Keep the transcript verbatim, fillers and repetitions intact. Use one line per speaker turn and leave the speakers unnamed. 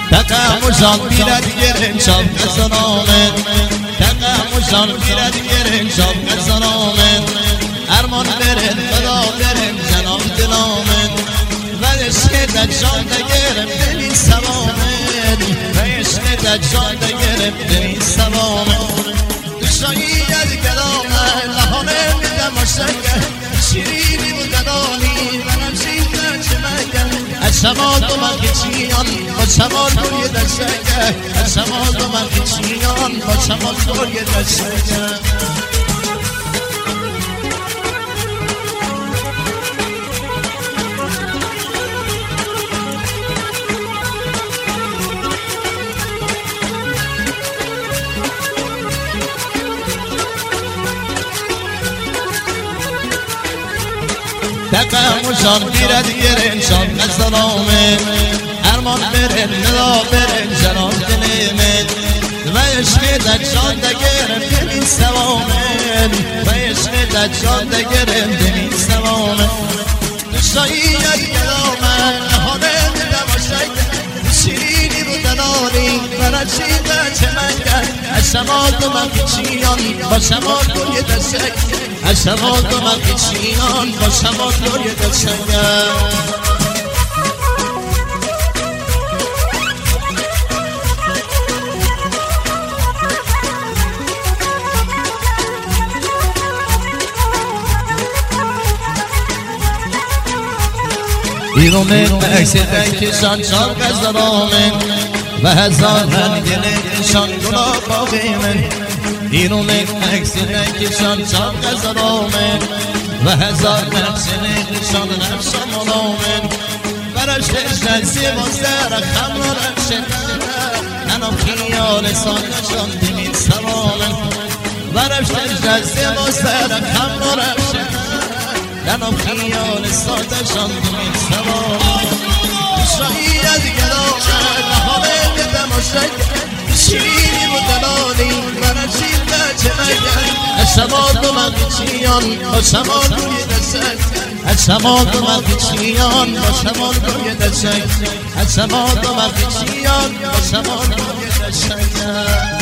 تقمشان میرد گرم شاب نزنامن تقمشان میرد گرم شاب نزنامن ارمان برد خدا برم جناب دلامن و عشق دجان دگرم دلی سوامن و عشق دجان دگرم دلی سوامن دشایی از گلامن لحانه میدم مشکل شیرینی و ددانی و نمشین چه مگل از شمال دو من کچیان با شمال دوی دشکل از شمال دو من کچیان با شمال دوی دشکل تقمشان میرد گرن شان نزنامن ارمان برن ندا برن جناب دلمن و عشق دجان دگرم دلی سوامن و عشق دجان دگرم دلی سوامن دشایی از گلامن نهانه دماشک شیرینی رو دلانی و رشیده چه منگل از شمال دو من کچیان با شمال دوی دشک از شمال دو من کچیان با شمال دوی دشک بیرون من عکس دنکشان چار گذرامن و هزار من گلشان گلاب باقی من بیرون من عکس دنکشان چار گذرامن و هزار من گلشان نفشان ملامن برش تشتن سیبازده رخم و رفشن انام خیال سانشان دمین سرامن برش تشتن سیبازده رخم و رفشن دنم خیال سادشان دمین سوام شایی از گلامن نهانه بدم و شکل شیرینی و دلانی برشید چه مگل از شمال دو من کچیان با شمال روی دشک از شمال دو من کچیان با شمال روی دشک از شمال دو من کچیان با شمال روی دشک